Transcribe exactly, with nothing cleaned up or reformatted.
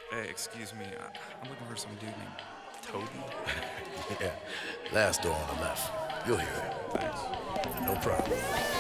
Hey, excuse me. I- I'm looking for some dude named Toby. Yeah, last door on the left. You'll hear Thanks. it. No problem.